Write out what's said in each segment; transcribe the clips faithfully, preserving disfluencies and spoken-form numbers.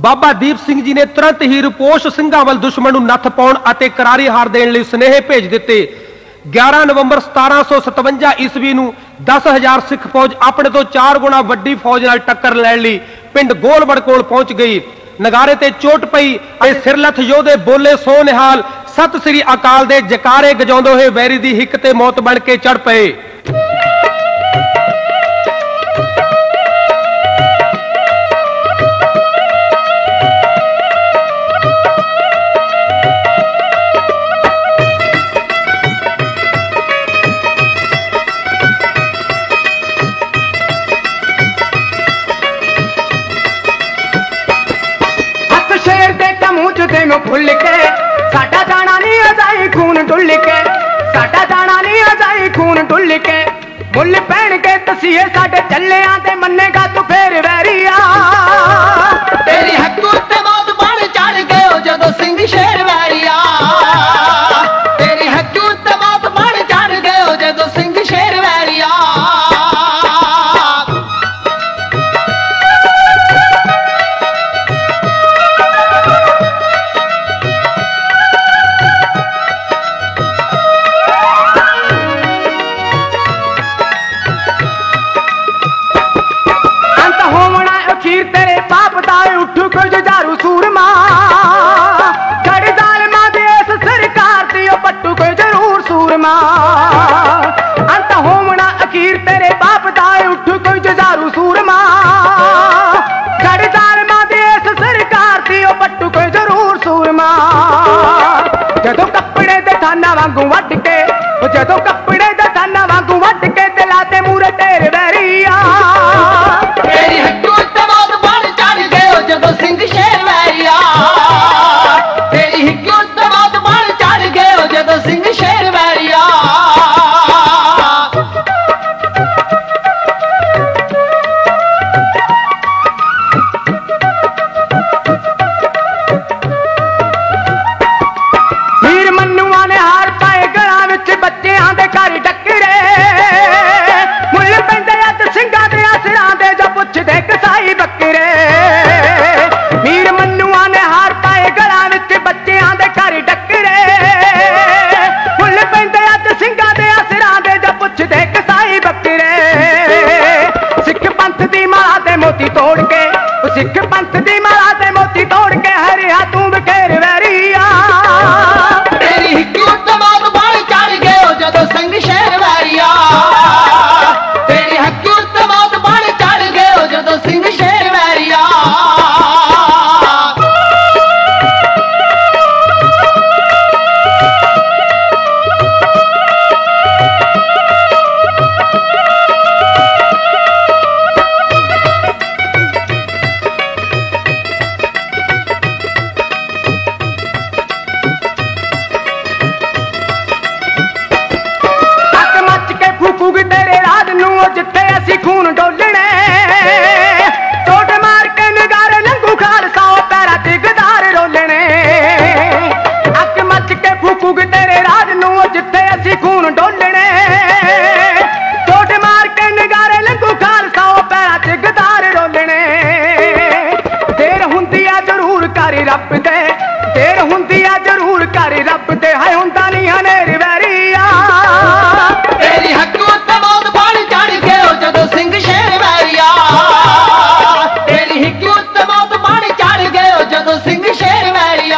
ਬਾਬਾ ਦੀਪ ਸਿੰਘ ਜੀ ਨੇ ਤੁਰੰਤ ਹੀ ਰਪੋਸ਼ ਸਿੰਘਾਂ ਵੱਲ ਦੁਸ਼ਮਣ ਨੂੰ ਨੱਥ ਪਾਉਣ ਅਤੇ ਕਰਾਰੀ ਹਾਰ ਦੇਣ ਲਈ ਸੁਨੇਹੇ ਭੇਜ ਦਿੱਤੇ। ਗਿਆਰਾਂ ਨਵੰਬਰ ਸਤਾਰਾਂ ਸੌ ਸਤਵੰਜਾ ਈਸਵੀ ਨੂੰ ਦਸ ਹਜ਼ਾਰ ਸਿੱਖ ਫੌਜ ਆਪਣੇ ਤੋਂ ਚਾਰ ਗੁਣਾ ਵੱਡੀ ਫੌਜ ਨਾਲ ਟੱਕਰ ਲੈਣ ਲਈ ਪਿੰਡ ਗੋਲਵੜ ਕੋਲ ਪਹੁੰਚ ਗਈ। ਨਗਾਰੇ ਤੇ ਚੋਟ ਪਈ ਅਤੇ ਸਿਰਲੱਥ ਯੋਧੇ ਬੋਲੇ ਸੋ ਨਿਹਾਲ, ਸਤਿ ਸ੍ਰੀ ਅਕਾਲ ਦੇ ਜਕਾਰੇ ਗਜਾਉਂਦੇ ਹੋਏ ਵੈਰੀ ਦੀ ਹਿੱਕ ਤੇ ਮੌਤ ਬਣ ਕੇ ਚੜ ਪਏ। भुल के साडा जाना नहीं अजाई खून डुल के, साडा जाना नहीं अजाई खून डुल के, मुल पहन के तसीए साडे चले आते मन्नेगा तू फेर वैरिया। तेरी हकूर ते मौत बन चढ़ गए जदों सिंह शेर वैरिया, तेरी हकूर ते मौत बन चढ़ गए जदों सिंह शेर वैरिया। उठू कोई जुझारू सूरमा गड़ जालिमां दी इस सरकार दी ओ पट्टू कोई जरूर सूरमा। अंत होवना अखीर तेरे बाप दा उठू कोई जुझारू सूरमा गड़ जालिमां दी इस सरकार दी ओ पट्टू कोई जरूर सूरमा। जदों कपड़े दे थाना वांगू वट के, जदों कपड़े दे थाना वांगू वट के दिला ते मूरे ढेर वैरिया। तेरी हकूर ते मौत बन चढ़ गए जदों सिंह शेर वैरिया, तेरी हकूर ते मौत बन चढ़ गए जदों सिंह शेर वैरिया। वीर मन्नुआ ने हार पाए गलां विच बच्चियां दे घर डकरे, मुल पैंदे अज ਸਿੰਘਾਂ ਦੇ असरां दे जो पुछदे कसाई बकरे। वीर मन्नुआ ने हार पाए गलां विच बच्चियां दे घर डकरे, मुल पैंदे अज ਸਿੰਘਾਂ ਦੇ असरां दे जो पुछदे कसाई बकरे। सिख पंथ दी माला ते मोती तोड़ के, सिख पंथ दी माला ते मोती तोड़ के हरिया तू बखेर वैरिया। तेरी हकूर ते मौत बन चढ़ गए जदों सिंह शेर वैरिया, तेरी हकूर ते मौत बन चढ़ गए जदों सिंह शेर वैरिया। तेरे राज नूं जिथे असी खून डोलने, टोट मार के नगारे लंघू खालसा पैरा ते गदार रोलने। अक मच के फूकूग तेरे राज नूं जिथे असी खून डोलने, टोट मार के नगारे लंघू खालसा पैरा ते गदार रोलने। देर हुंदी आ जरूर कर रब दे, देर हुंदी आ जरूर कर रब दे, हाय हुंदा नहीं हनेर वैरिया। तेरी हकूर ते मौत बन चढ़ गए जदों सिंह शेर वैरिया, तेरी हकूर ते मौत बन चढ़ गए जदों सिंह शेर वैरिया।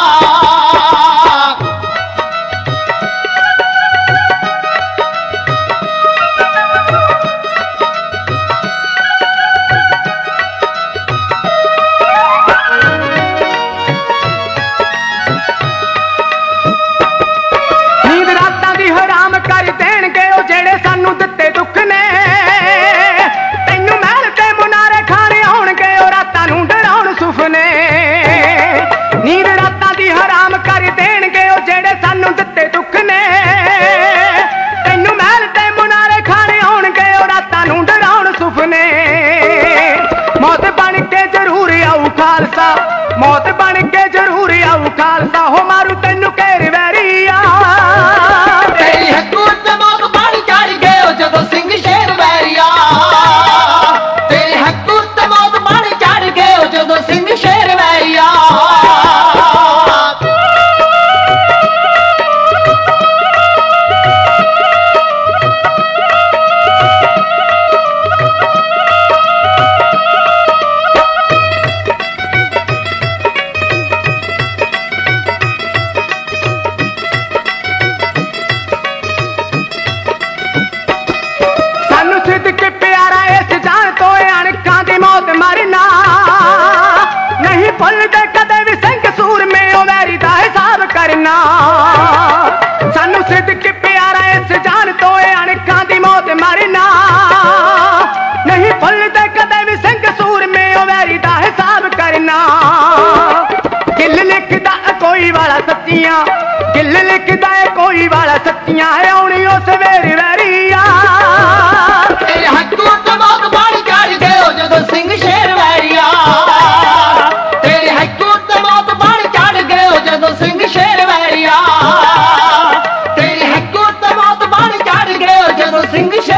नींद रातां दी हराम कर देणगे ओ जेड़े सानू दित्ते दुख ने, तैनू महल ते मुनारे खाने आउणगे ओ रातां नू डराउण सुफने। नींद रातां दी हराम कर देणगे ओ जेड़े सानू दित्ते दुख ने, तैनू महल ते मुनारे खाने आउणगे ओ रातां नू डराउण सुफने। मौत बन के जरूर आऊ खालसा, मौत बन के जरूर आऊ खालसा, हो मारू तैनू घेर वैरिया। तेरी हकूर ते मौत बन चढ़ गए जदों सिंह शेर वैरिया, तेरी हकूर ते मौत बन चढ़ गए जदों सिंह शेर ਗਿੱਲ ਲਿਖਦਾ ਕੋਈ ਵਾਲਾ ਸੱਚੀਆਂ ਗਿੱਲ ਲਿਖਦਾ ਕੋਈ ਵਾਲਾ ਸੱਚੀਆਂ ਆਉਣੀ ਉਸ ਵੇਰ ਵੈਰੀਆ ਤੇਰੇ ਹੱਥੋਂ ਤੇ ਬਹੁਤ ਬਣ ਚੜ ਗਏ ਜਦੋਂ ਸਿੰਘ ਸ਼ੇਰ ਵੈਰੀਆ ਤੇਰੇ ਹੱਥੋਂ ਤੇ ਬਹੁਤ ਬਣ ਚੜ ਗਏ ਜਦੋਂ ਸਿੰਘ ਸ਼ੇਰ ਵੈਰੀਆ ਤੇਰੇ ਹੱਥੋਂ ਤੇ ਬਹੁਤ ਬਣ ਚੜ ਗਏ ਜਦੋਂ ਸਿੰਘ